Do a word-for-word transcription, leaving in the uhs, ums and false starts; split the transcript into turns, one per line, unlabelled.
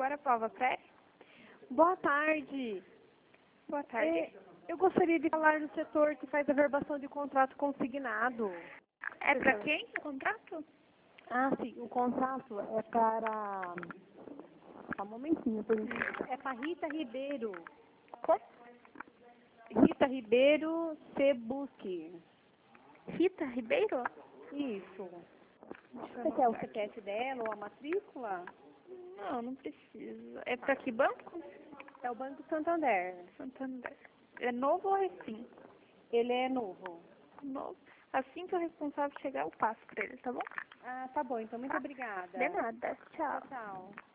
agora a prova, pré.
Boa tarde.
Boa tarde.
É, eu gostaria de falar no setor que faz a verbação de contrato consignado.
É pra quem o contrato?
Ah, sim, o contrato é para... Só um momentinho, por favor. É para Rita Ribeiro.
Como?
Rita Ribeiro Sebuski.
Rita Ribeiro?
Isso.
Deixa eu
Você quer o
anotar
C P F dela ou a matrícula?
Não, não precisa. É pra que banco?
É o Banco Santander.
Santander. É novo ou recém?
Ele é novo.
Novo. Assim que o responsável chegar, eu passo pra ele, tá bom?
Ah, tá bom. Então, muito
Tá.
obrigada.
De nada. Tchau.
Tchau, tchau.